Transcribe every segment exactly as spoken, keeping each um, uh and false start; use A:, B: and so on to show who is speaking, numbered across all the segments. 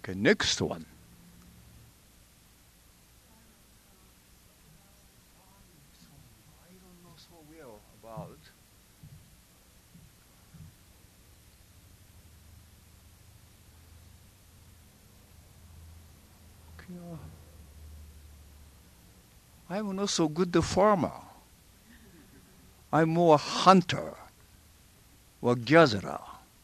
A: Okay, next one. I don't know so well about. Okay, uh, I'm not so good farmer. I'm more hunter or gatherer.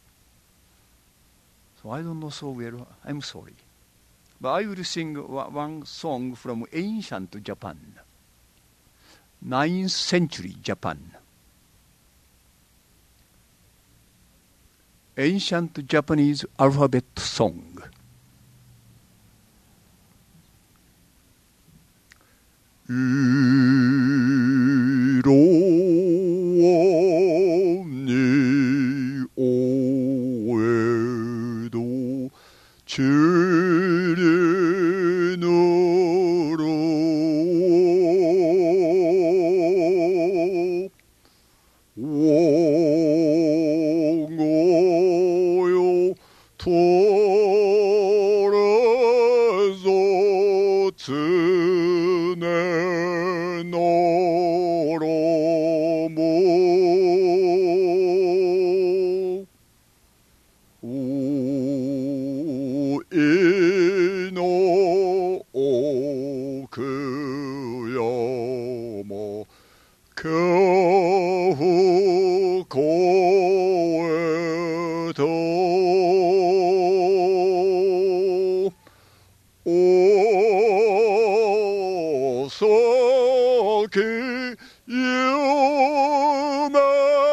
A: So I don't know so well. I'm sorry. But I will sing one song from ancient Japan, ninth century Japan. Ancient Japanese alphabet song.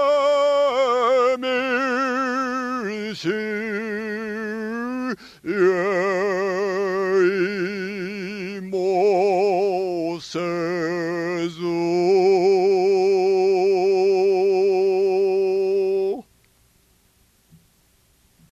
A: Yeah.